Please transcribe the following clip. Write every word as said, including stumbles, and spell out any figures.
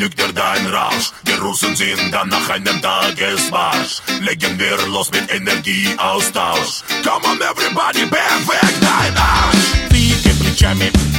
genügt dir dein Rausch. Die Russen sind dann nach einem Tagesmarsch. Legen wir los mit Energieaustausch. Come on everybody, beweg dein Arsch. Wiege плечами.